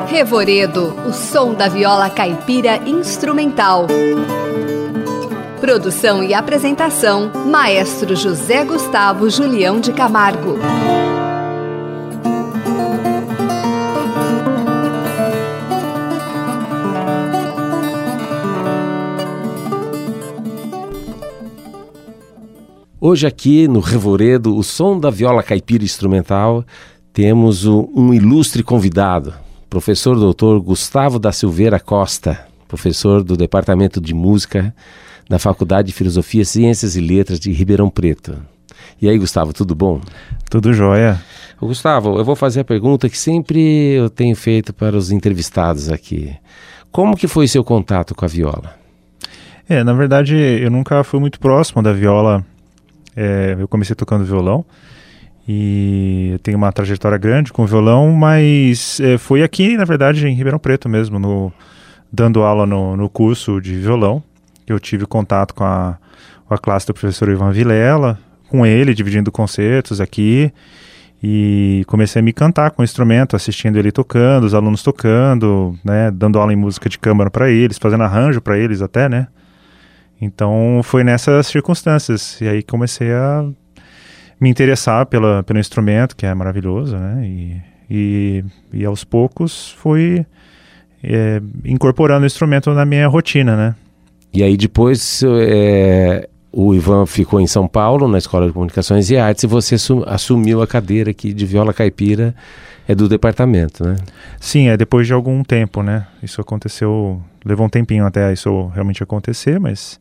Revoredo, o som da viola caipira instrumental. Produção e apresentação, Maestro José Gustavo Julião de Camargo. Hoje aqui no Revoredo, o som da viola caipira instrumental, temos um ilustre convidado, professor doutor Gustavo da Silveira Costa, professor do Departamento de Música da Faculdade de Filosofia, Ciências e Letras de Ribeirão Preto. E aí, Gustavo, tudo bom? Tudo jóia. Gustavo, eu vou fazer a pergunta que sempre eu tenho feito para os entrevistados aqui. Como que foi seu contato com a viola? Na verdade, eu nunca fui muito próximo da viola. Eu comecei tocando violão e eu tenho uma trajetória grande com violão, mas foi aqui, na verdade, em Ribeirão Preto mesmo, dando aula no curso de violão. Eu tive contato com a classe do professor Ivan Vilela, com ele, dividindo concertos aqui, e comecei a me cantar com o instrumento, assistindo ele tocando, os alunos tocando, né, dando aula em música de câmara para eles, fazendo arranjo para eles até, né? Então foi nessas circunstâncias, e aí comecei a me interessar pelo instrumento, que é maravilhoso, né? E aos poucos fui incorporando o instrumento na minha rotina, né? E aí depois o Ivan ficou em São Paulo, na Escola de Comunicações e Artes, e você assumiu a cadeira aqui de viola caipira do departamento, né? Sim, depois de algum tempo, né? Isso aconteceu, levou um tempinho até isso realmente acontecer, mas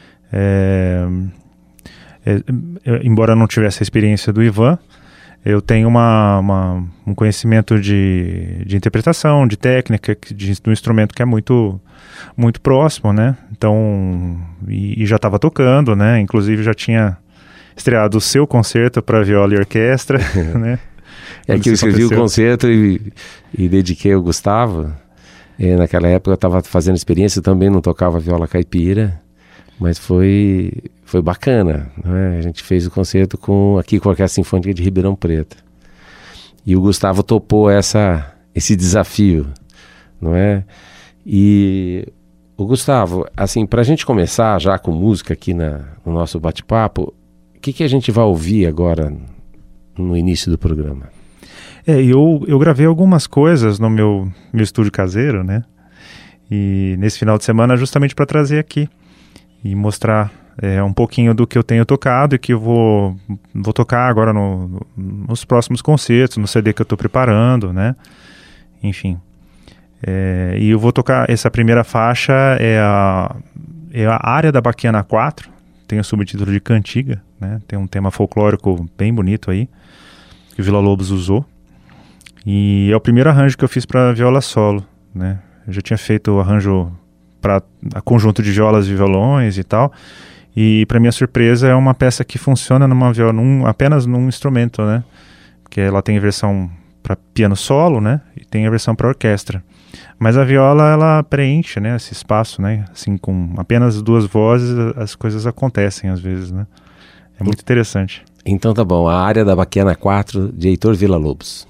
embora eu não tivesse a experiência do Ivan, eu tenho um conhecimento de interpretação, de técnica, do instrumento que é muito, muito próximo, né? Então, e já estava tocando, né? Inclusive já tinha estreado o seu concerto para viola e orquestra, né? Que eu escrevi o concerto e dediquei ao Gustavo. Naquela época eu estava fazendo experiência, eu também não tocava viola caipira, mas foi bacana, né? A gente fez o concerto aqui com a Orquestra Sinfônica de Ribeirão Preto. E o Gustavo topou esse desafio, não é? E o Gustavo, assim, para a gente começar já com música aqui no nosso bate-papo, o que a gente vai ouvir agora no início do programa? Eu gravei algumas coisas no meu estúdio caseiro, né? E nesse final de semana justamente para trazer aqui e mostrar um pouquinho do que eu tenho tocado e que eu vou tocar agora nos próximos concertos, no CD que eu estou preparando, né? Enfim. E eu vou tocar, essa primeira faixa é a Área da Baquiana 4, tem o subtítulo de Cantiga, né? Tem um tema folclórico bem bonito aí, que o Vila Lobos usou. E é o primeiro arranjo que eu fiz para viola solo, né? Eu já tinha feito o arranjo para conjunto de violas e violões e tal. E para minha surpresa é uma peça que funciona apenas num instrumento, né? Porque ela tem a versão para piano solo, né? E tem a versão para orquestra. Mas a viola, ela preenche, né, esse espaço, né? Assim, com apenas duas vozes as coisas acontecem às vezes, né? É muito interessante. Então tá bom, a Área da Baquiana 4 de Heitor Villa-Lobos.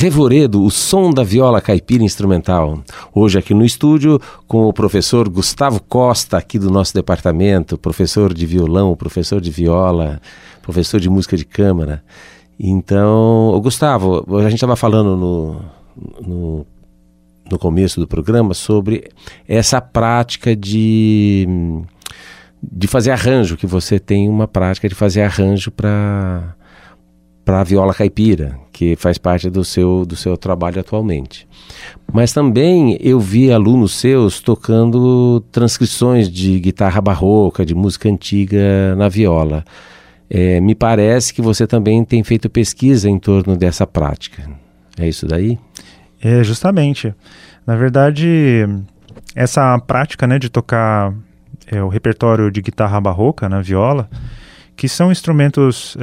Revoredo, o som da viola caipira instrumental. Hoje aqui no estúdio com o professor Gustavo Costa, aqui do nosso departamento, professor de violão, professor de viola, professor de música de câmara. Então, Gustavo, a gente estava falando no começo do programa sobre essa prática de fazer arranjo, que você tem uma prática de fazer arranjo para a viola caipira, que faz parte do seu trabalho atualmente. Mas também eu vi alunos seus tocando transcrições de guitarra barroca, de música antiga na viola. Me parece que você também tem feito pesquisa em torno dessa prática. É isso daí? Justamente. Na verdade, essa prática, né, de tocar o repertório de guitarra barroca na viola, que são instrumentos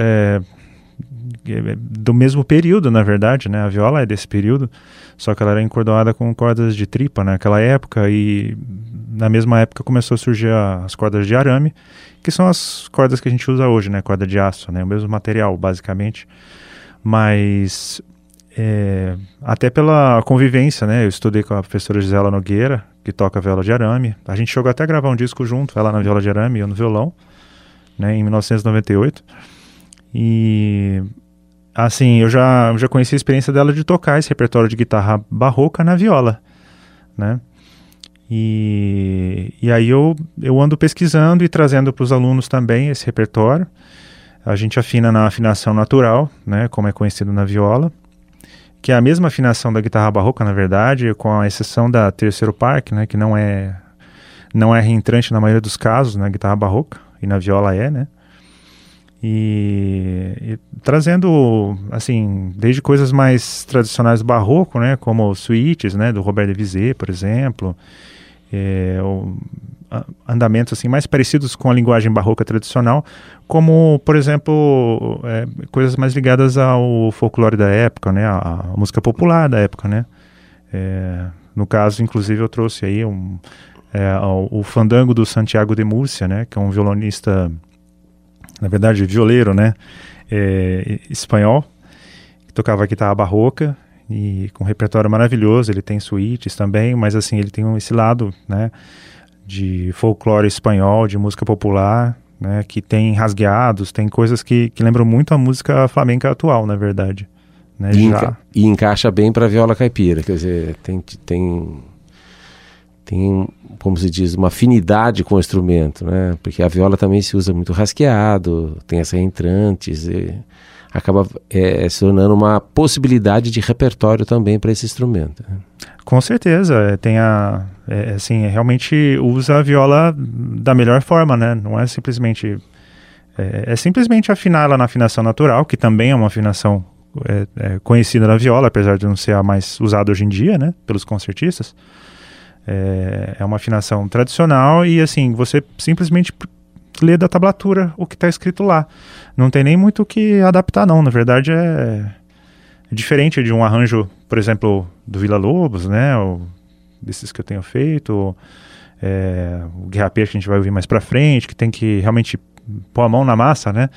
do mesmo período, na verdade, né? A viola é desse período, só que ela era encordoada com cordas de tripa naquela época, e na mesma época começou a surgir as cordas de arame, que são as cordas que a gente usa hoje, né? Corda de aço, né? O mesmo material, basicamente. Mas até pela convivência, né? Eu estudei com a professora Gisela Nogueira, que toca viola de arame. A gente chegou até a gravar um disco junto, ela na viola de arame e eu no violão, né? Em 1998. E assim, eu já conheci a experiência dela de tocar esse repertório de guitarra barroca na viola, né? E aí eu ando pesquisando e trazendo para os alunos também esse repertório. A gente afina na afinação natural, né, como é conhecido na viola, que é a mesma afinação da guitarra barroca, na verdade, com a exceção da terceiro par, né, que não é reentrante na maioria dos casos na guitarra barroca, e na viola né? E trazendo, assim, desde coisas mais tradicionais do barroco, né, como suítes, né, do Robert de Bizet, por exemplo, andamentos assim mais parecidos com a linguagem barroca tradicional, como, por exemplo, coisas mais ligadas ao folclore da época, né, a música popular da época, né. No caso, inclusive, eu trouxe aí o fandango do Santiago de Múrcia, né, que é um violonista, na verdade, violeiro, né, espanhol, que tocava guitarra barroca e com um repertório maravilhoso. Ele tem suítes também, mas assim, ele tem esse lado, né, de folclore espanhol, de música popular, né, que tem rasgueados, tem coisas que lembram muito a música flamenca atual, na verdade, né, e encaixa bem para a viola caipira, quer dizer, tem, como se diz, uma afinidade com o instrumento, né? Porque a viola também se usa muito rasqueado, tem as reentrantes, e acaba se tornando uma possibilidade de repertório também para esse instrumento. Com certeza, assim, realmente usa a viola da melhor forma, né? Não é simplesmente... É simplesmente afinar ela na afinação natural, que também é uma afinação conhecida na viola, apesar de não ser a mais usada hoje em dia, né? Pelos concertistas. É uma afinação tradicional e, assim, você simplesmente lê da tablatura o que está escrito lá. Não tem nem muito o que adaptar, não. Na verdade, é diferente de um arranjo, por exemplo, do Villa-Lobos, né? Ou desses que eu tenho feito. O Guerra Peixe, que a gente vai ouvir mais pra frente, que tem que realmente pôr a mão na massa, né?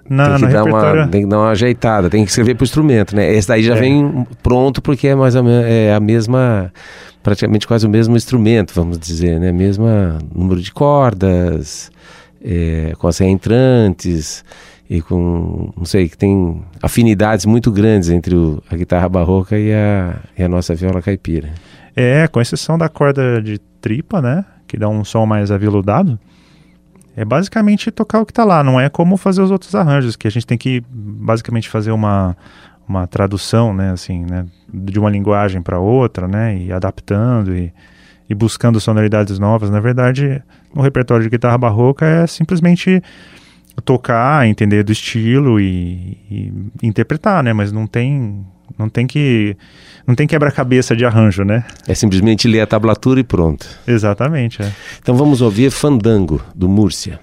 Tem que dar uma ajeitada, tem que escrever pro instrumento, né? Esse daí já vem pronto, porque é mais ou menos a mesma... praticamente quase o mesmo instrumento, vamos dizer, né? Mesmo número de cordas, com as reentrantes e com, não sei, que tem afinidades muito grandes entre a guitarra barroca e a nossa viola caipira. Com exceção da corda de tripa, né? Que dá um som mais aveludado. É basicamente tocar o que tá lá, não é como fazer os outros arranjos, que a gente tem que basicamente fazer uma tradução, né, assim, né, de uma linguagem para outra, né, e adaptando e buscando sonoridades novas. Na verdade, no repertório de guitarra barroca é simplesmente tocar, entender do estilo e interpretar, né, mas não tem quebra-cabeça de arranjo, né? É simplesmente ler a tablatura e pronto. Exatamente, Então vamos ouvir Fandango, do Múrcia.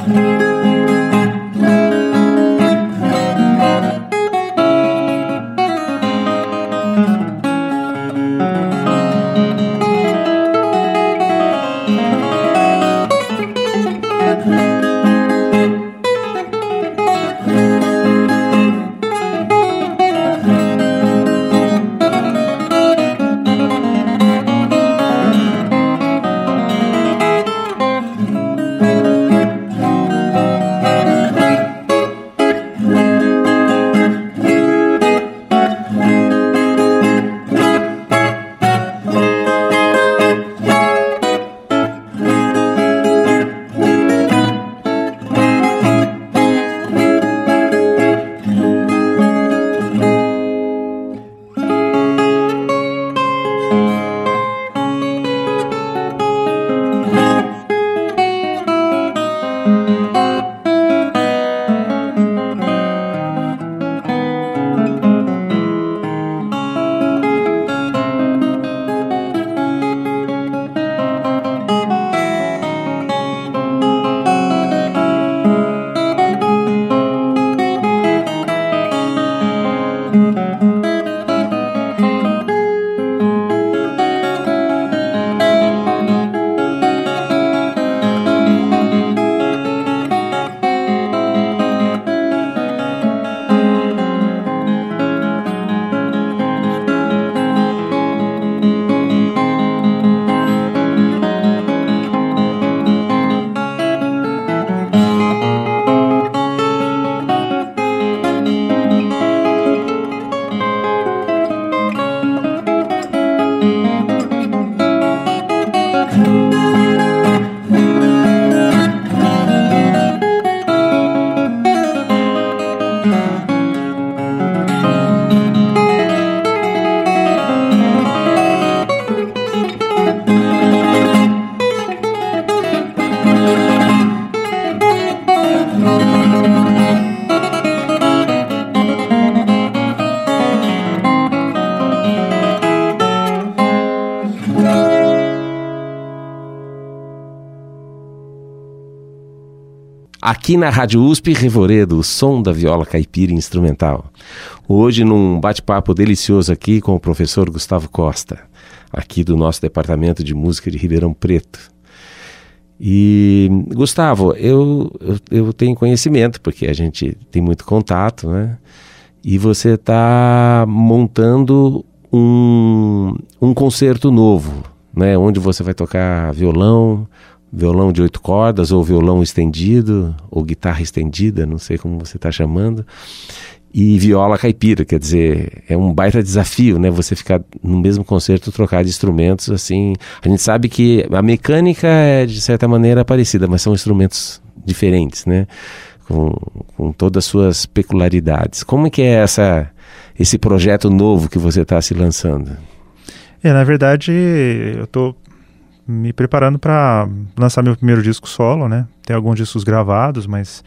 Aqui na Rádio USP Revoredo, o som da viola caipira instrumental. Hoje num bate-papo delicioso aqui com o professor Gustavo Costa, aqui do nosso Departamento de Música de Ribeirão Preto. E, Gustavo, eu tenho conhecimento, porque a gente tem muito contato, né? E você está montando um concerto novo, né? Onde você vai tocar violão de 8 cordas, ou violão estendido, ou guitarra estendida, não sei como você está chamando, e viola caipira, quer dizer, é um baita desafio, né? Você ficar no mesmo concerto, trocar de instrumentos, assim. A gente sabe que a mecânica é, de certa maneira, parecida, mas são instrumentos diferentes, né? Com todas as suas peculiaridades. Como é que é esse projeto novo que você está se lançando? Na verdade, eu estou me preparando para lançar meu primeiro disco solo, né? Tem alguns discos gravados, mas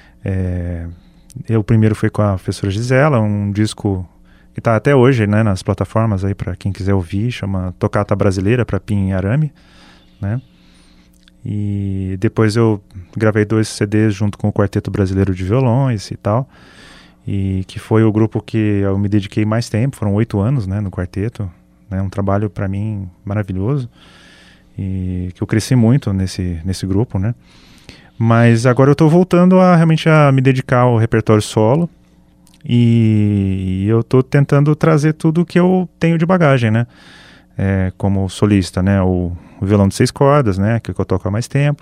o primeiro foi com a professora Gisela, um disco que está até hoje, né, nas plataformas aí para quem quiser ouvir, chama Tocata Brasileira para Pim e Arame, né? E depois eu gravei 2 CDs junto com o Quarteto Brasileiro de Violões e tal, e que foi o grupo que eu me dediquei mais tempo, foram 8 anos, né, no quarteto, né? Um trabalho para mim maravilhoso, e que eu cresci muito nesse grupo, né? Mas agora eu estou voltando realmente a me dedicar ao repertório solo, e eu estou tentando trazer tudo que eu tenho de bagagem, né? Como solista, né? O violão de 6 cordas, né? Que eu toco há mais tempo.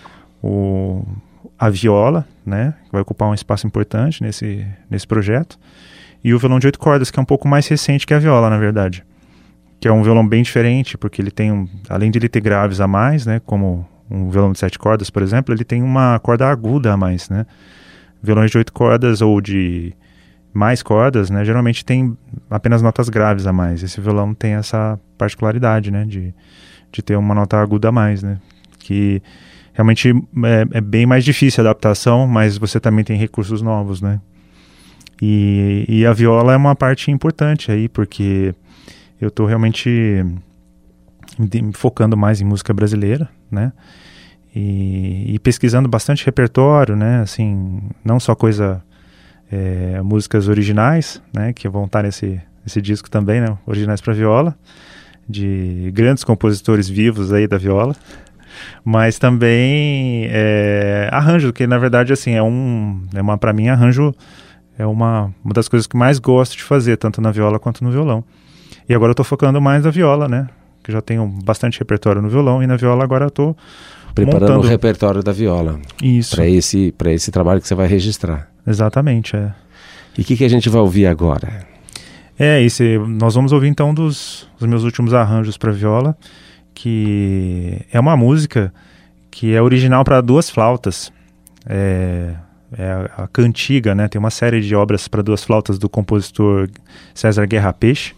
A viola, né? Que vai ocupar um espaço importante nesse projeto. E o violão de 8 cordas, que é um pouco mais recente que a viola, na verdade. Que é um violão bem diferente, porque ele tem, além de ele ter graves a mais, né, como um violão de 7 cordas, por exemplo, ele tem uma corda aguda a mais, né? Violões de 8 cordas ou de mais cordas, né, geralmente tem apenas notas graves a mais. Esse violão tem essa particularidade, né, de ter uma nota aguda a mais, né? Que realmente é bem mais difícil a adaptação, mas você também tem recursos novos, né? E a viola é uma parte importante aí, porque eu estou realmente me focando mais em música brasileira, né? e pesquisando bastante repertório, né? Assim, não só músicas originais, né? Que vão estar nesse disco também, né? Originais para viola, de grandes compositores vivos aí da viola, mas também arranjo, que na verdade assim para mim arranjo é uma das coisas que mais gosto de fazer, tanto na viola quanto no violão. E agora eu tô focando mais na viola, né? Que já tenho bastante repertório no violão, e na viola agora eu tô preparando montando o repertório da viola. Isso. Para esse trabalho que você vai registrar. Exatamente, E o que a gente vai ouvir agora? Nós vamos ouvir então dos meus últimos arranjos para viola, que é uma música que é original para 2 flautas. É a cantiga, né? Tem uma série de obras para 2 flautas do compositor César Guerra Peixe.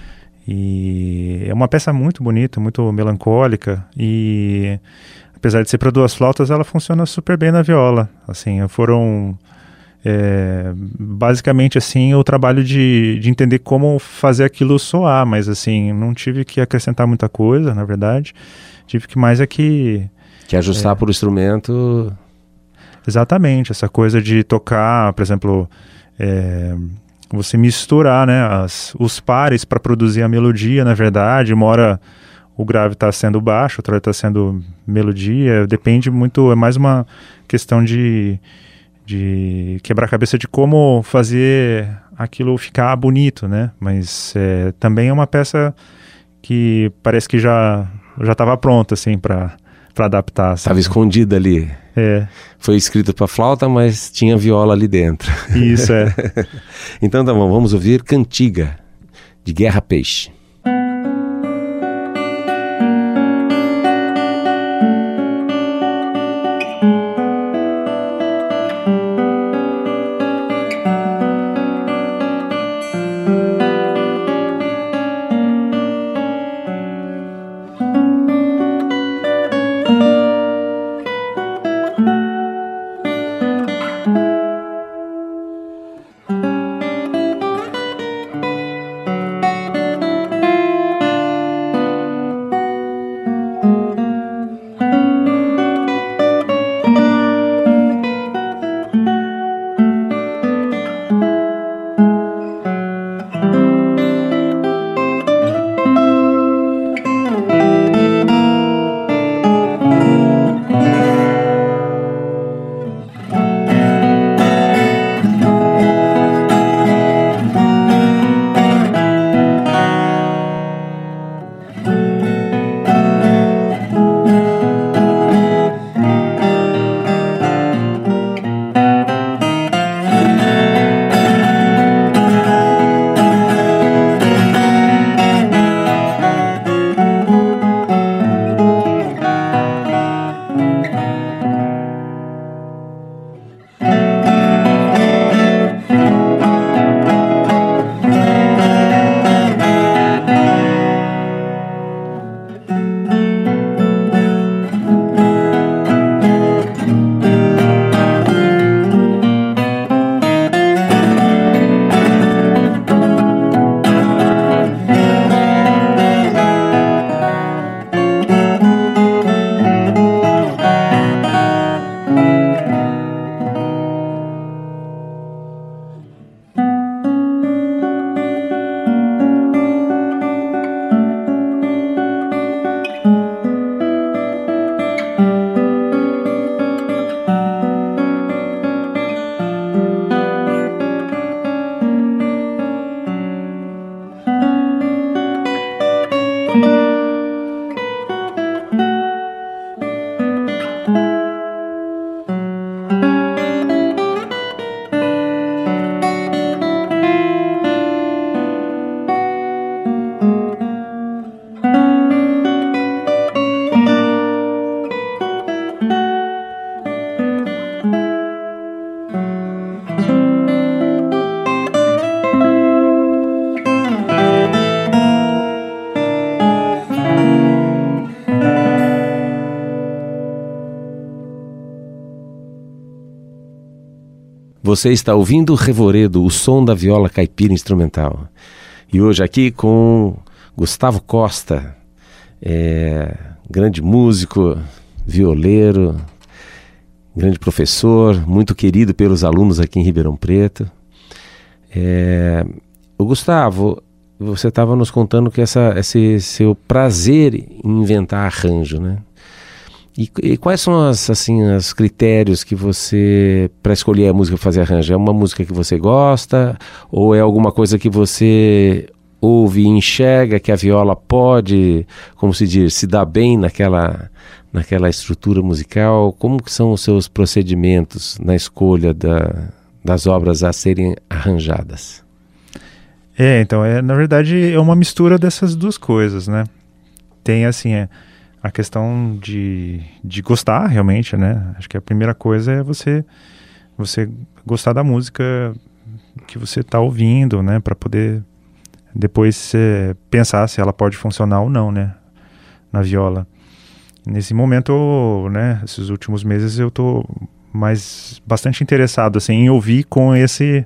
E é uma peça muito bonita, muito melancólica, e apesar de ser para 2 flautas, ela funciona super bem na viola. Assim, foram basicamente assim o trabalho de entender como fazer aquilo soar, mas assim, não tive que acrescentar muita coisa, na verdade. Tive que mais que ajustar por instrumento. Exatamente, essa coisa de tocar, por exemplo, você misturar, né, os pares para produzir a melodia, na verdade. Uma hora o grave está sendo baixo, outra hora está sendo melodia, depende muito, é mais uma questão de quebrar a cabeça de como fazer aquilo ficar bonito, né? Mas também é uma peça que parece que já estava pronta, assim, para adaptar. Estava escondida ali. Foi escrito para flauta, mas tinha viola ali dentro. Isso, Então tá bom, vamos ouvir Cantiga, de Guerra Peixe. Você está ouvindo Revoredo, o som da viola caipira instrumental. E hoje aqui com Gustavo Costa, grande músico, violeiro, grande professor, muito querido pelos alunos aqui em Ribeirão Preto. O Gustavo, você estava nos contando que esse seu prazer em inventar arranjo, né? E quais são os critérios que você, para escolher a música para fazer arranjo? É uma música que você gosta? Ou é alguma coisa que você ouve e enxerga que a viola pode, como se diz, se dar bem naquela estrutura musical? Como que são os seus procedimentos na escolha das obras a serem arranjadas? Então, na verdade, é uma mistura dessas duas coisas, né? Tem, assim, a questão de gostar, realmente, né? Acho que a primeira coisa é você gostar da música que você está ouvindo, né? Para poder depois pensar se ela pode funcionar ou não, né? Na viola. Nesse momento, né? Esses últimos meses eu tô bastante interessado, assim, em ouvir com esse...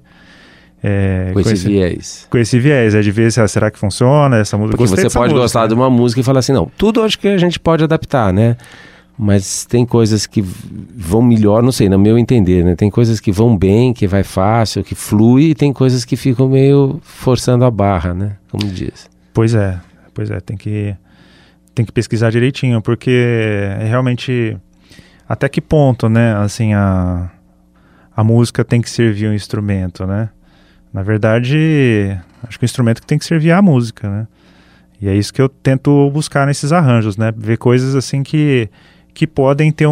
com esse viés. Com esse viés, de ver será que funciona essa música. Porque você pode gostar de uma música e falar assim, não, tudo acho que a gente pode adaptar, né? Mas tem coisas que vão melhor, não sei, no meu entender, né? Tem coisas que vão bem, que vai fácil, que flui, e tem coisas que ficam meio forçando a barra, né? Como diz. Pois é, tem que pesquisar direitinho, porque realmente até que ponto, né? Assim, a música tem que servir um instrumento, né? Na verdade, acho que o instrumento que tem que servir é a música, né? E é isso que eu tento buscar nesses arranjos, né? Ver coisas assim que podem ter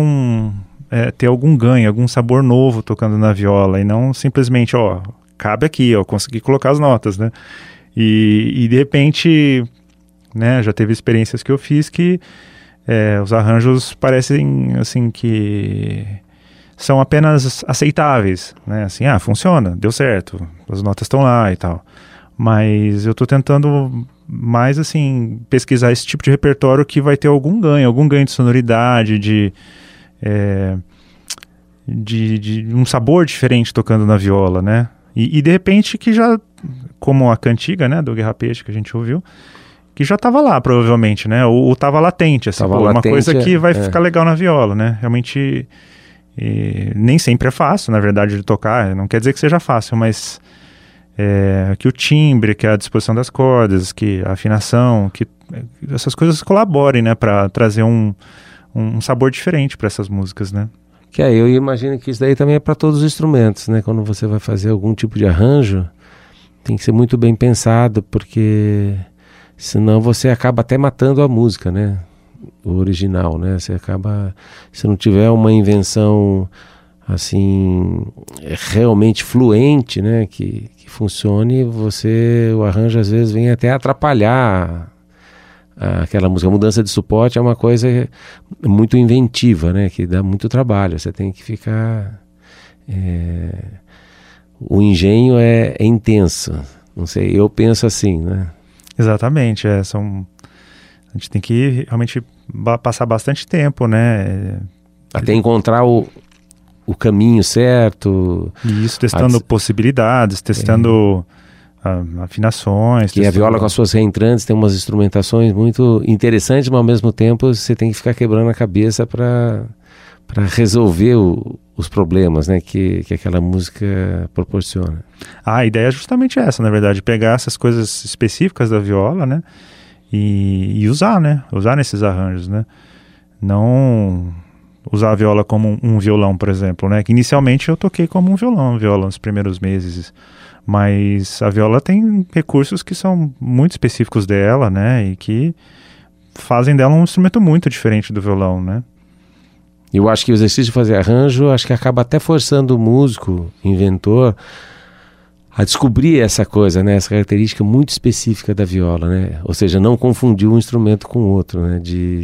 ter algum ganho, algum sabor novo tocando na viola, e não simplesmente, cabe aqui, consegui colocar as notas, né? E de repente, né, já teve experiências que eu fiz que os arranjos parecem, assim, que... são apenas aceitáveis, né? Assim, funciona, deu certo, as notas estão lá e tal. Mas eu estou tentando mais, assim, pesquisar esse tipo de repertório que vai ter algum ganho de sonoridade, de um sabor diferente tocando na viola, né? E de repente que já, como a cantiga, né, do Guerra Peixe que a gente ouviu, que já estava lá, provavelmente, né? Ou estava latente, assim, uma coisa que vai ficar legal na viola, né? Realmente... nem sempre é fácil, na verdade, de tocar, não quer dizer que seja fácil, mas que o timbre, que a disposição das cordas, que a afinação, que essas coisas colaborem, né, para trazer um sabor diferente para essas músicas, né? Eu imagino que isso daí também é para todos os instrumentos, né? Quando você vai fazer algum tipo de arranjo, tem que ser muito bem pensado, porque senão você acaba até matando a música, né? O original, né? Você acaba, se não tiver uma invenção assim realmente fluente, né? Que funcione, o arranjo às vezes vem até atrapalhar aquela música. A mudança de suporte é uma coisa muito inventiva, né? Que dá muito trabalho. Você tem que ficar... o engenho é intenso. Não sei, eu penso assim, né? Exatamente, a gente tem que realmente passar bastante tempo, né? Até encontrar o caminho certo. Isso, testando possibilidades, testando afinações. E a viola com as suas reentrantes tem umas instrumentações muito interessantes, mas ao mesmo tempo você tem que ficar quebrando a cabeça para resolver os problemas, né, que aquela música proporciona. A ideia é justamente essa, na verdade, pegar essas coisas específicas da viola, né? E usar, né? Usar nesses arranjos, né? Não usar a viola como um violão, por exemplo, né? Que inicialmente eu toquei como um violão nos primeiros meses. Mas a viola tem recursos que são muito específicos dela, né? E que fazem dela um instrumento muito diferente do violão, né? Eu acho que o exercício de fazer arranjo, acho que acaba até forçando o músico, inventor, a descobrir essa coisa, né? Essa característica muito específica da viola, né? Ou seja, não confundir um instrumento com o outro, né?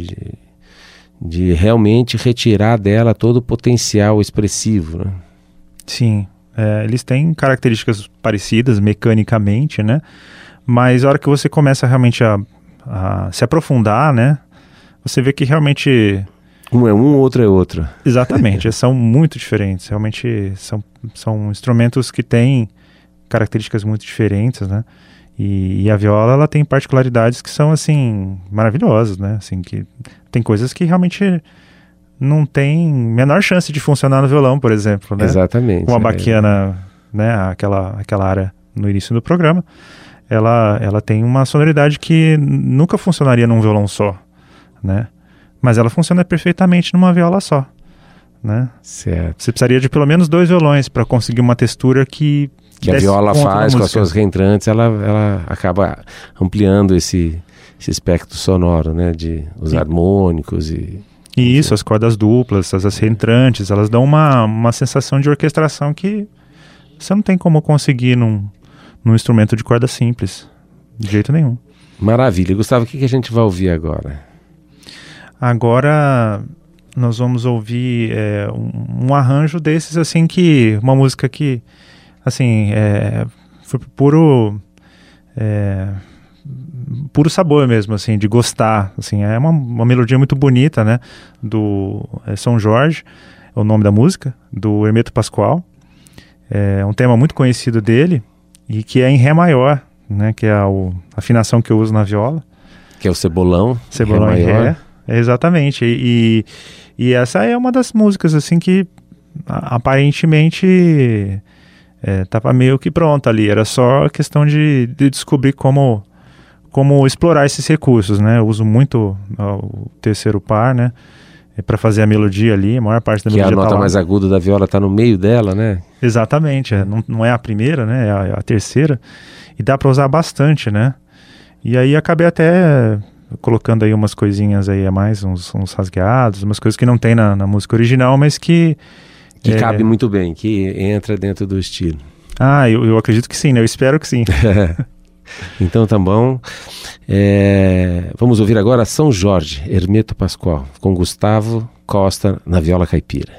De realmente retirar dela todo o potencial expressivo, né? Sim, eles têm características parecidas mecanicamente, né? Mas a hora que você começa realmente a se aprofundar, né? Você vê que realmente... Um é um, outro é outro. Exatamente, são muito diferentes. Realmente são instrumentos que têm características muito diferentes, né? E a viola, ela tem particularidades que são, assim, maravilhosas, né? Assim, que tem coisas que realmente não tem menor chance de funcionar no violão, por exemplo, né? Exatamente. Uma baquiana, né, aquela área no início do programa, ela tem uma sonoridade que nunca funcionaria num violão só, né? Mas ela funciona perfeitamente numa viola só, né? Certo. Você precisaria de pelo menos 2 violões para conseguir uma textura que a viola faz com as suas reentrantes, ela acaba ampliando esse espectro sonoro, né? De os harmônicos e isso, as cordas duplas, as reentrantes, elas dão uma sensação de orquestração que você não tem como conseguir num instrumento de corda simples, de jeito nenhum. Maravilha. Gustavo, o que a gente vai ouvir agora? Agora nós vamos ouvir um arranjo desses, assim, que uma música que, assim, foi puro sabor mesmo, assim, de gostar, assim, é uma melodia muito bonita, né, do São Jorge, é o nome da música, do Hermeto Pascoal, é um tema muito conhecido dele, e que é em Ré maior, né, que é a afinação que eu uso na viola. Que é o cebolão Ré maior. Exatamente, e essa é uma das músicas, assim, que aparentemente estava meio que pronta ali, era só questão de descobrir como explorar esses recursos, né? Eu uso muito o terceiro par, né? Para fazer a melodia ali, a maior parte da melodia tá lá. Que a nota mais aguda da viola está no meio dela, né? Exatamente, não é a primeira, né? É a terceira. E dá para usar bastante, né? E aí acabei até colocando aí umas coisinhas aí a mais, uns rasgueados, umas coisas que não tem na música original, mas que cabe muito bem, que entra dentro do estilo. Eu acredito que sim, né? Eu espero que sim. Então tá bom. Vamos ouvir agora São Jorge, Hermeto Pascoal, com Gustavo Costa na viola caipira.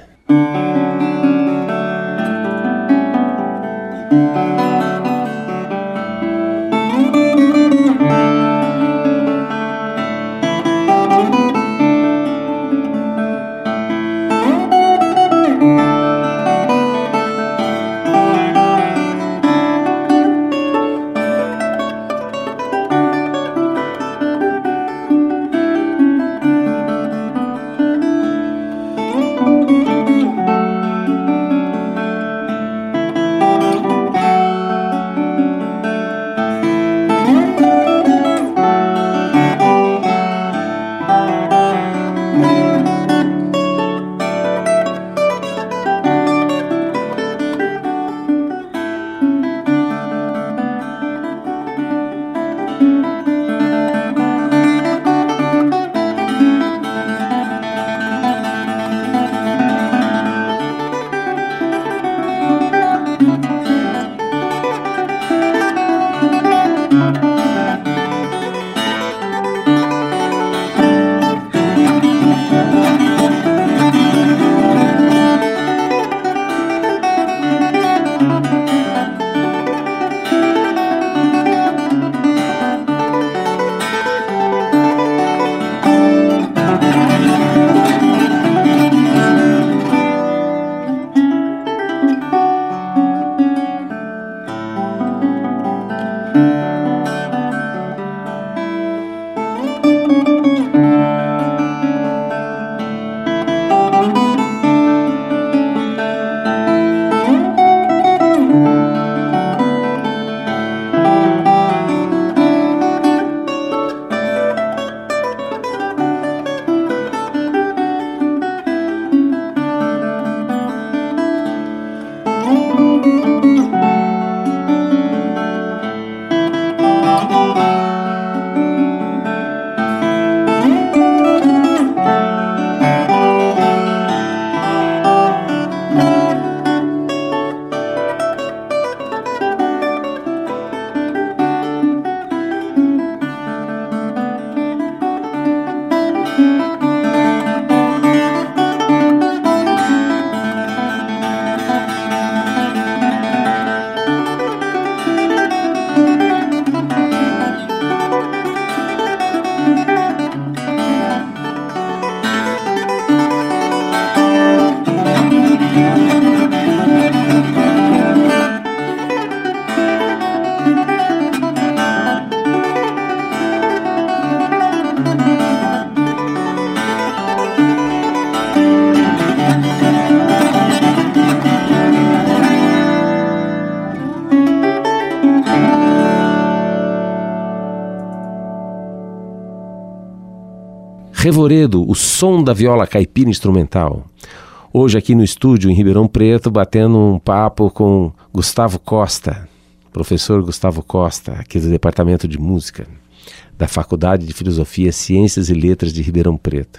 Revoredo, o som da viola caipira instrumental. Hoje aqui no estúdio, em Ribeirão Preto, batendo um papo com Gustavo Costa, professor Gustavo Costa, aqui do Departamento de Música, da Faculdade de Filosofia, Ciências e Letras de Ribeirão Preto.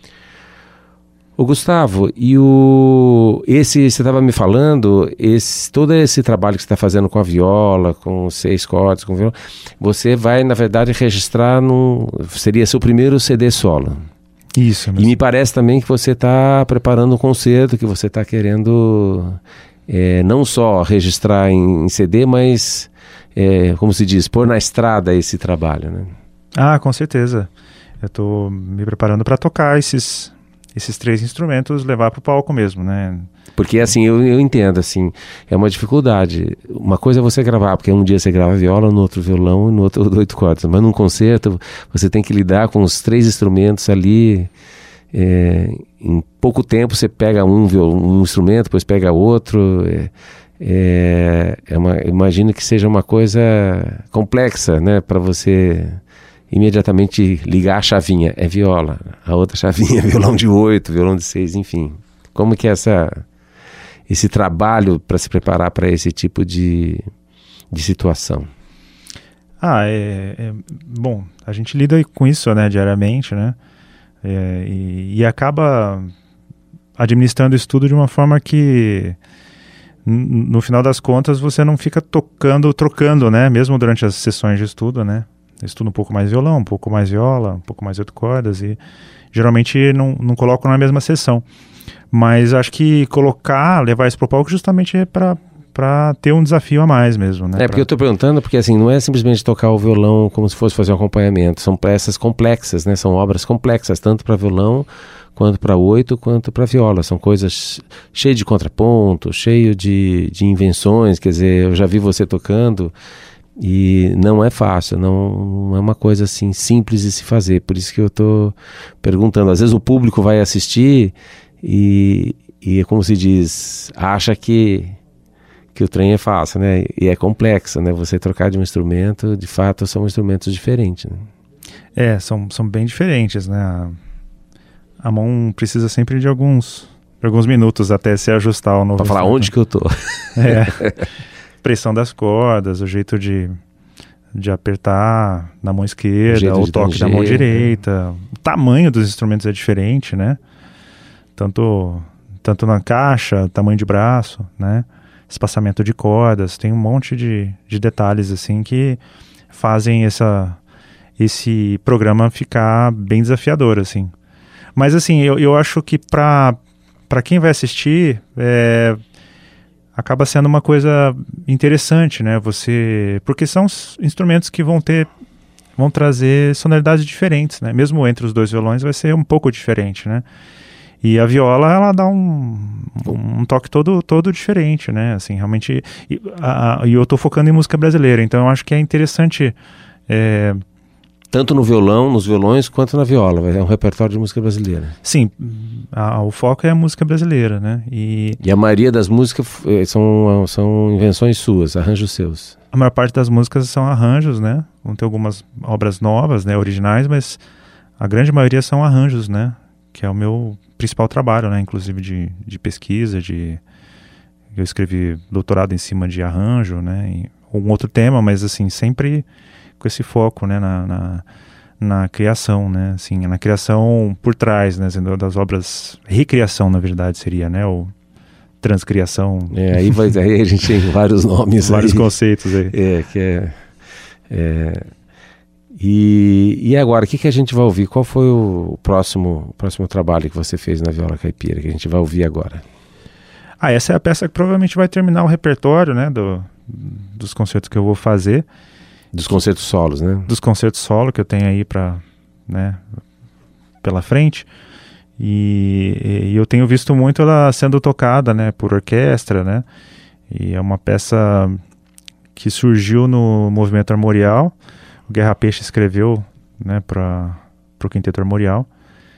Ô Gustavo, você estava me falando, todo esse trabalho que você está fazendo com a viola, com 6 cordas, com viola, você vai, na verdade, registrar seria seu primeiro CD solo. Isso mesmo. E me parece também que você está preparando um concerto, que você está querendo não só registrar em CD, mas, como se diz, pôr na estrada esse trabalho, né? Ah, com certeza. Eu estou me preparando para tocar esses 3 instrumentos, levar para o palco mesmo, né? Porque, assim, eu entendo, assim, é uma dificuldade. Uma coisa é você gravar, porque um dia você grava viola, no outro violão, no outro 8 cordas. Mas num concerto, você tem que lidar com os 3 instrumentos ali. Em pouco tempo, você pega um instrumento, depois pega outro. Imagino que seja uma coisa complexa, né? Para você imediatamente ligar a chavinha. É viola. A outra chavinha é violão de 8, violão de 6, enfim. Como que é esse trabalho para se preparar para esse tipo de situação? Bom, a gente lida com isso, né, diariamente, né, e acaba administrando o estudo de uma forma que, no final das contas, você não fica trocando, né, mesmo durante as sessões de estudo, né, eu estudo um pouco mais violão, um pouco mais viola, um pouco mais 8 cordas, e geralmente não coloco na mesma sessão. Mas acho que levar isso pro palco justamente é para ter um desafio a mais mesmo, né? Porque eu estou perguntando, porque assim, não é simplesmente tocar o violão como se fosse fazer um acompanhamento, são peças complexas, né? São obras complexas, tanto para violão, quanto para 8, quanto para viola. São coisas cheias de contraponto, cheio de invenções, quer dizer, eu já vi você tocando e não é fácil, não é uma coisa assim simples de se fazer, por isso que eu estou perguntando. Às vezes o público vai assistir e como se diz, acha que o trem é fácil, né? E é complexo, né? Você trocar de um instrumento, de fato, são instrumentos diferentes, né? São bem diferentes, né? A mão precisa sempre de alguns minutos até se ajustar ao novo para falar onde que eu tô. Pressão das cordas, o jeito de apertar na mão esquerda, o toque da mão direita, o tamanho dos instrumentos é diferente, né? Tanto na caixa, tamanho de braço, né? Espaçamento de cordas, tem um monte de detalhes assim que fazem esse programa ficar bem desafiador, assim. Mas assim, eu acho que para quem vai assistir, acaba sendo uma coisa interessante, né? Porque são instrumentos que vão trazer sonoridades diferentes, né? Mesmo entre os 2 violões vai ser um pouco diferente, né? E a viola, ela dá um toque todo diferente, né? Assim, realmente... E eu estou focando em música brasileira, então eu acho que é interessante... Tanto no violão, nos violões, quanto na viola. É um repertório de música brasileira. Sim, o foco é a música brasileira, né? E a maioria das músicas são invenções suas, arranjos seus. A maior parte das músicas são arranjos, né? Vão ter algumas obras novas, né? Originais, mas a grande maioria são arranjos, né? Que é o meu principal trabalho, né? Inclusive de pesquisa, eu escrevi doutorado em cima de arranjo, né? E um outro tema, mas assim, sempre com esse foco, né? Na criação, né? Assim, na criação por trás, né? Das obras, recriação, na verdade, seria, né? Ou transcriação. Aí a gente tem vários nomes, vários conceitos aí. E agora, o que a gente vai ouvir? Qual foi o próximo trabalho que você fez na viola caipira, que a gente vai ouvir agora? Essa é a peça que provavelmente vai terminar o repertório, né, dos concertos que eu vou fazer. Dos concertos solos, né? Dos concertos solo que eu tenho aí pela frente. E eu tenho visto muito ela sendo tocada, né, por orquestra, né? E é uma peça que surgiu no movimento armorial. O Guerra Peixe escreveu, né, para o Quinteto Armorial.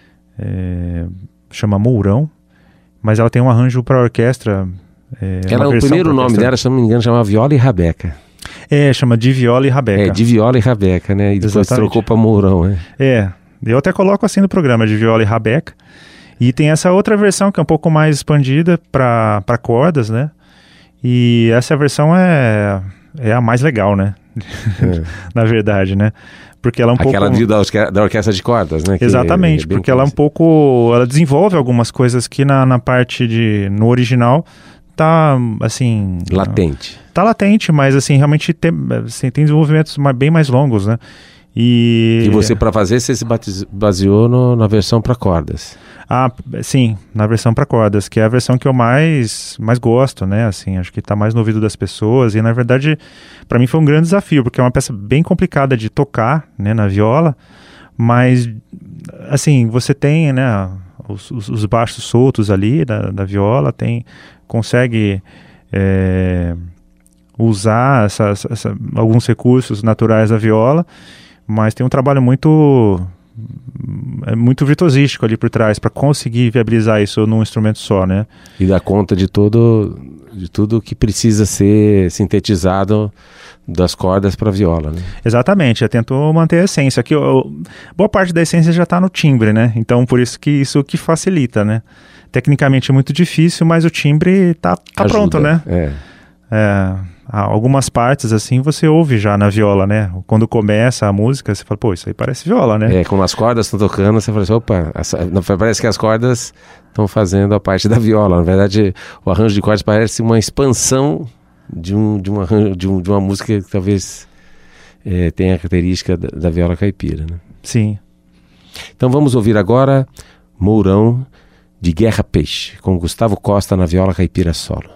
Chama Mourão. Mas ela tem um arranjo para orquestra. O primeiro nome dela, se não me engano, chama Viola e Rabeca. Chama De Viola e Rabeca. De Viola e Rabeca, né? E depois trocou para Mourão, né? Eu até coloco assim no programa de viola e rabeca. E tem essa outra versão que é um pouco mais expandida para cordas, né? E essa versão é a mais legal, né? Na verdade, né? Porque ela é um pouco... Aquela da orquestra de cordas, né? Exatamente, porque ela é um pouco... Ela desenvolve algumas coisas que na parte no original tá, assim... Latente. Tá latente, mas assim, realmente tem desenvolvimentos bem mais longos, né? E você, para fazer, você se baseou na versão para cordas. Sim, na versão para cordas, que é a versão que eu mais gosto, né? Assim, acho que tá mais no ouvido das pessoas. E, na verdade, para mim foi um grande desafio, porque é uma peça bem complicada de tocar, né, na viola. Mas, assim, você tem, né, os baixos soltos ali da viola, consegue usar alguns recursos naturais da viola, mas tem um trabalho muito virtuosístico ali por trás para conseguir viabilizar isso num instrumento só, né? E dar conta de tudo que precisa ser sintetizado das cordas para viola, né? Exatamente, eu tento manter a essência. Aqui, boa parte da essência já está no timbre, né? Então, por isso que isso que facilita, né? Tecnicamente é muito difícil, mas o timbre tá pronto, né? Algumas partes, assim, você ouve já na viola, né? Quando começa a música, você fala, pô, isso aí parece viola, né? Quando as cordas estão tocando, você fala assim, opa, parece que as cordas estão fazendo a parte da viola. Na verdade, o arranjo de cordas parece uma expansão de uma música que talvez tenha a característica da viola caipira, né? Sim. Então vamos ouvir agora Mourão, de Guerra Peixe, com Gustavo Costa na viola caipira solo.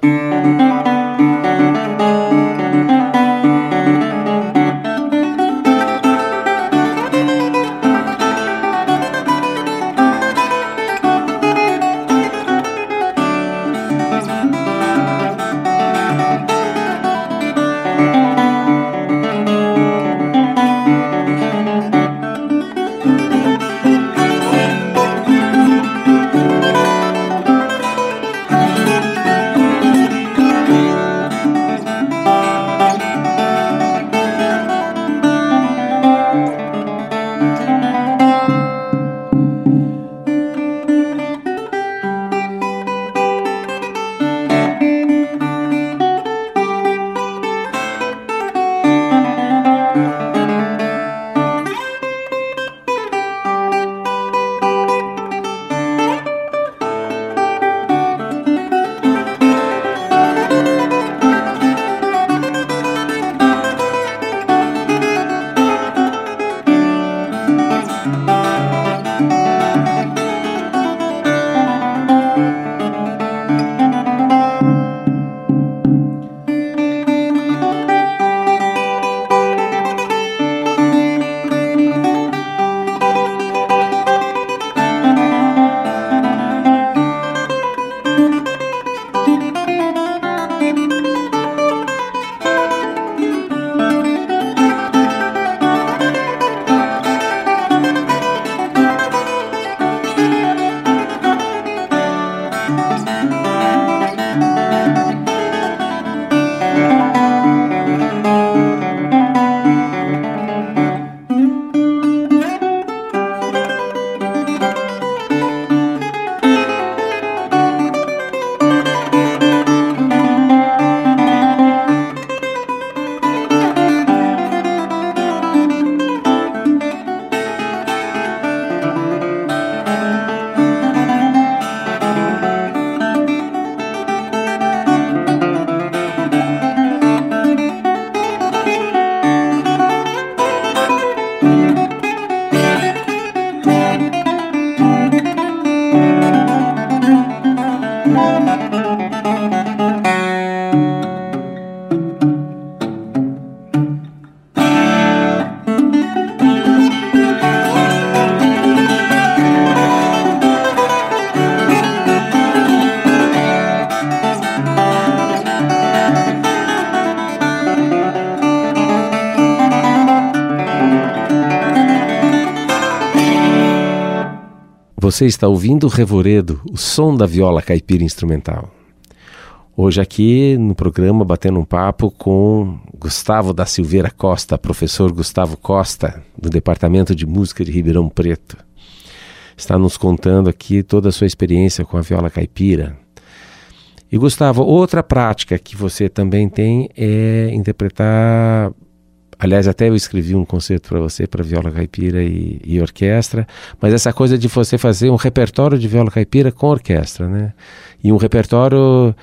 Você está ouvindo o Revoredo, o som da viola caipira instrumental. Hoje aqui no programa batendo um papo com Gustavo da Silveira Costa, professor Gustavo Costa, do Departamento de Música de Ribeirão Preto. Está nos contando aqui toda a sua experiência com a viola caipira. E Gustavo, outra prática que você também tem é interpretar... Aliás, até eu escrevi um concerto para você, para viola caipira e orquestra, mas essa coisa de você fazer um repertório de viola caipira com orquestra, né? E um repertório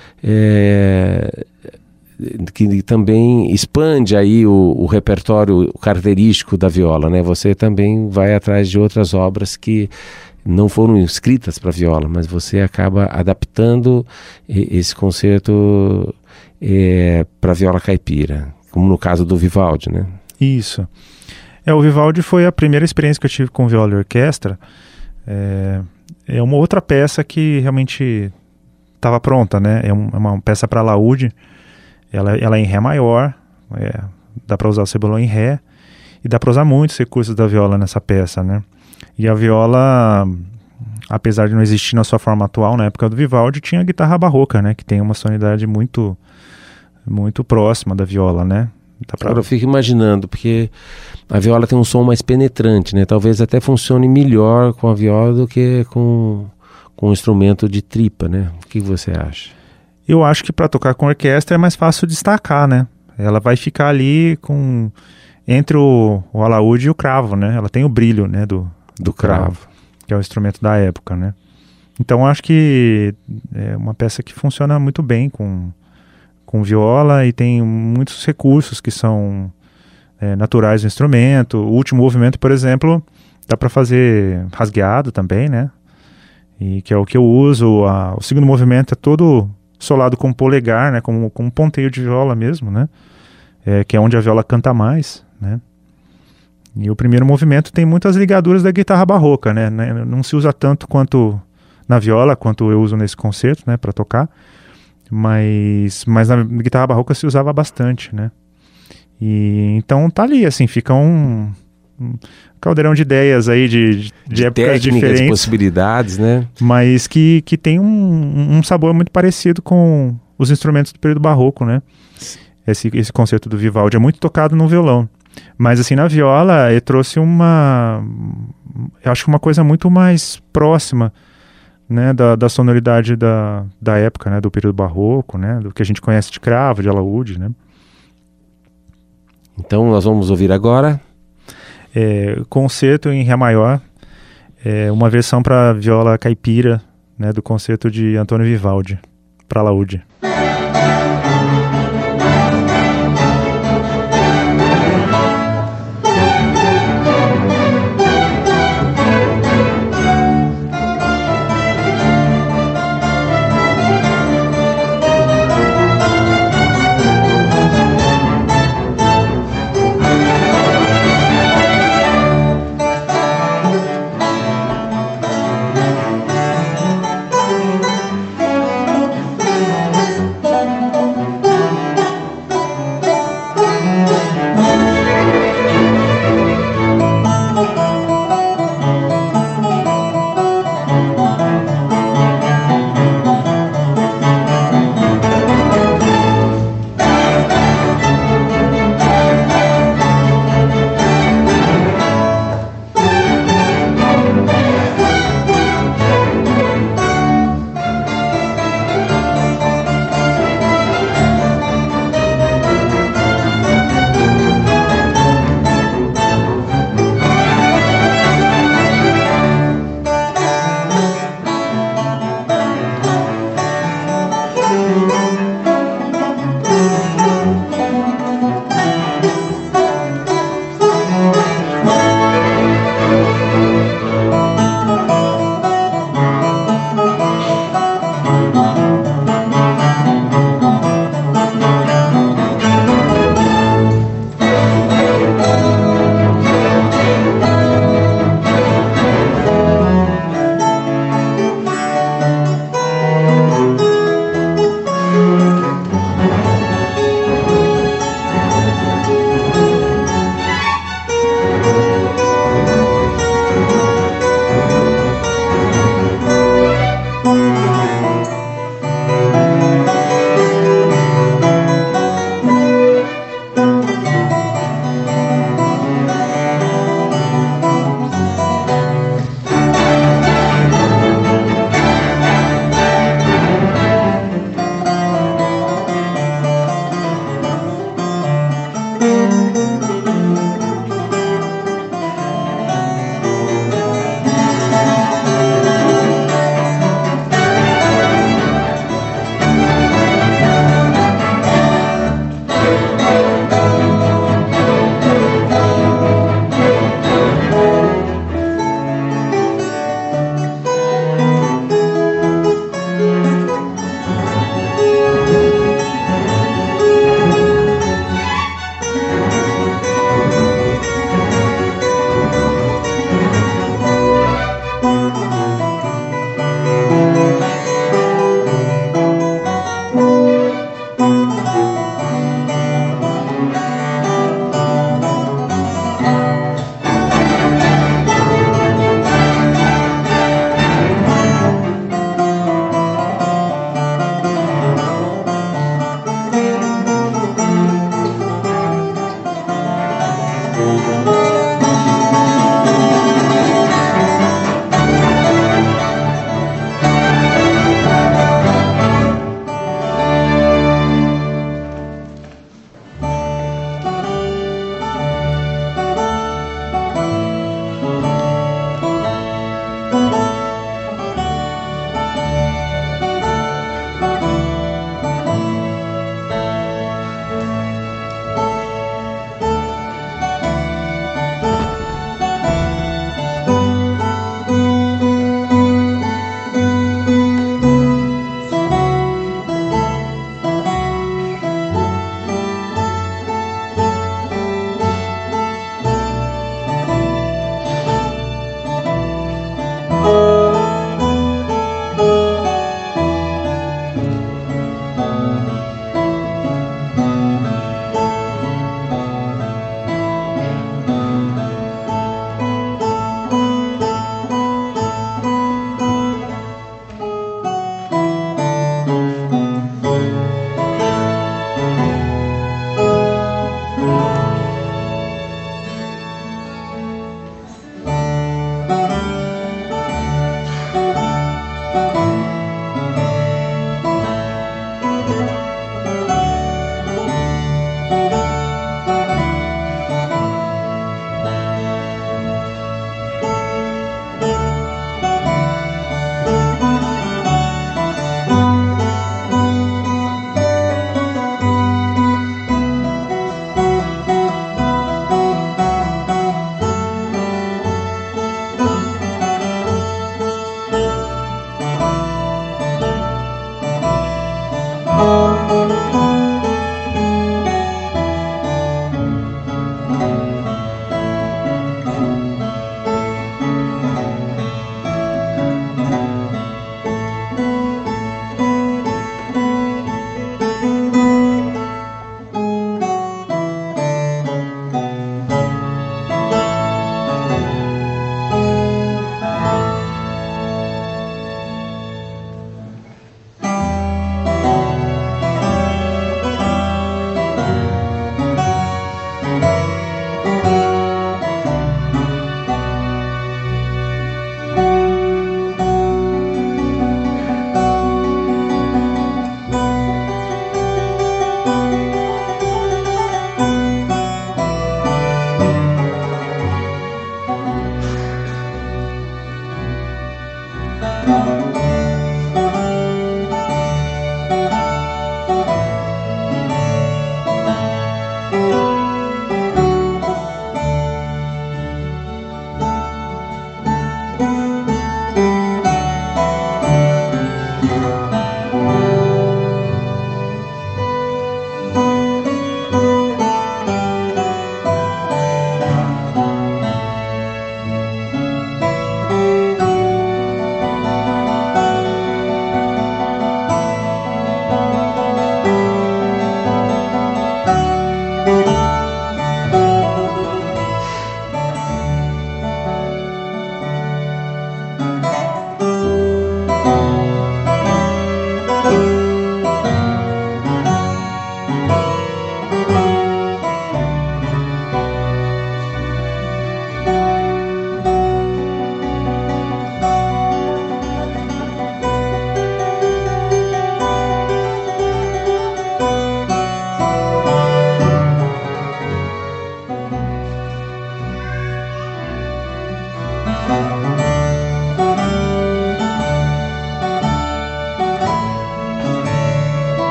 que também expande aí o repertório característico da viola, né? Você também vai atrás de outras obras que não foram escritas para viola, mas você acaba adaptando esse concerto para viola caipira. Como no caso do Vivaldi, né? Isso. O Vivaldi foi a primeira experiência que eu tive com viola e orquestra. É uma outra peça que realmente estava pronta, né? É uma peça para alaúde. Ela é em Ré maior, dá para usar o cebulão em Ré, e dá para usar muitos recursos da viola nessa peça, né? E a viola, apesar de não existir na sua forma atual, na época do Vivaldi, tinha a guitarra barroca, né? Que tem uma sonoridade muito próxima da viola, né? Agora eu fico imaginando, porque a viola tem um som mais penetrante, né? Talvez até funcione melhor com a viola do que com um instrumento de tripa, né? O que você acha? Eu acho que para tocar com orquestra é mais fácil destacar, né? Ela vai ficar ali entre o alaúde e o cravo, né? Ela tem o brilho, né? Do cravo, que é o instrumento da época, né? Então acho que é uma peça que funciona muito bem com viola e tem muitos recursos que são naturais do instrumento. O último movimento, por exemplo, dá para fazer rasgueado também, né? E que é o que eu uso. O segundo movimento é todo solado com polegar, né? Com um ponteio de viola mesmo, né? Que é onde a viola canta mais, né? E o primeiro movimento tem muitas ligaduras da guitarra barroca, né? Não se usa tanto quanto na viola, quanto eu uso nesse concerto, né? Para tocar. Mas na guitarra barroca se usava bastante, né? E então tá ali, assim, fica um caldeirão de ideias aí de épocas diferentes, de possibilidades, né? Mas que tem um sabor muito parecido com os instrumentos do período barroco, né? Esse concerto do Vivaldi é muito tocado no violão, mas assim, na viola ele trouxe eu acho que uma coisa muito mais próxima, né, da sonoridade da época, né, do período barroco, né, do que a gente conhece de cravo, de alaúde, né. Então nós vamos ouvir agora concerto em Ré maior, uma versão para viola caipira, né, do concerto de Antônio Vivaldi para alaúde.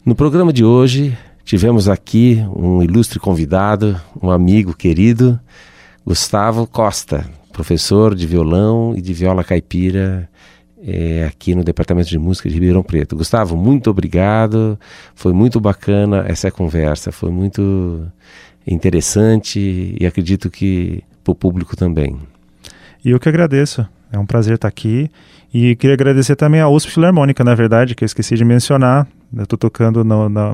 No programa de hoje, tivemos aqui um ilustre convidado, um amigo querido, Gustavo Costa, professor de violão e de viola caipira aqui no Departamento de Música de Ribeirão Preto. Gustavo, muito obrigado, foi muito bacana essa conversa, foi muito interessante e acredito que para o público também. E eu que agradeço, é um prazer estar aqui e queria agradecer também a USP Filarmônica, na verdade, que eu esqueci de mencionar, eu estou tocando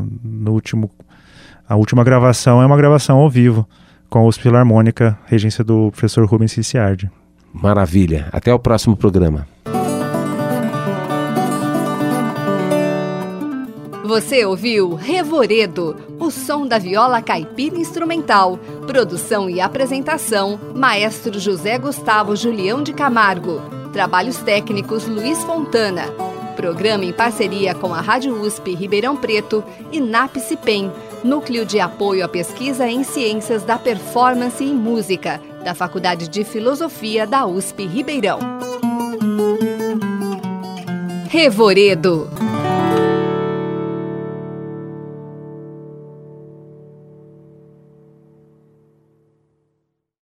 a última gravação é uma gravação ao vivo com a USP Filarmônica, regência do professor Rubens Ciciardi. Maravilha, até o próximo programa. Você ouviu Revoredo, o som da viola caipira instrumental. Produção e apresentação, Maestro José Gustavo Julião de Camargo. Trabalhos técnicos, Luiz Fontana. Programa em parceria com a Rádio USP Ribeirão Preto e NAPCIPEM, Núcleo de Apoio à Pesquisa em Ciências da Performance e Música, da Faculdade de Filosofia da USP Ribeirão. Revoredo.